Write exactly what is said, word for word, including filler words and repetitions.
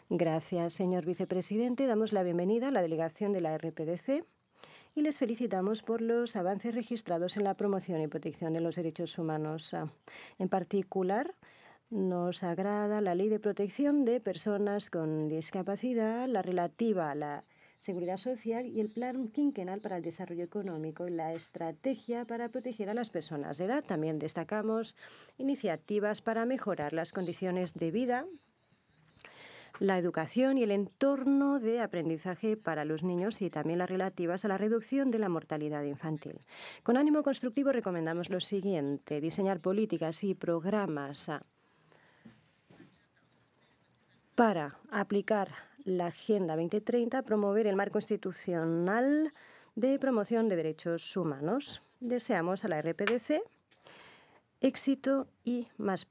Gracias, señor vicepresidente. Damos la bienvenida a la delegación de la R P D C y les felicitamos por los avances registrados en la promoción y protección de los derechos humanos. En particular, nos agrada la Ley de Protección de Personas con Discapacidad, la relativa a la Seguridad Social y el Plan Quinquenal para el Desarrollo Económico y la Estrategia para proteger a las personas de edad. También destacamos iniciativas para mejorar las condiciones de vida, la educación y el entorno de aprendizaje para los niños y también las relativas a la reducción de la mortalidad infantil. Con ánimo constructivo recomendamos lo siguiente: diseñar políticas y programas para aplicar la Agenda veinte treinta, promover el marco institucional de promoción de derechos humanos. Deseamos a la R P D C éxito y más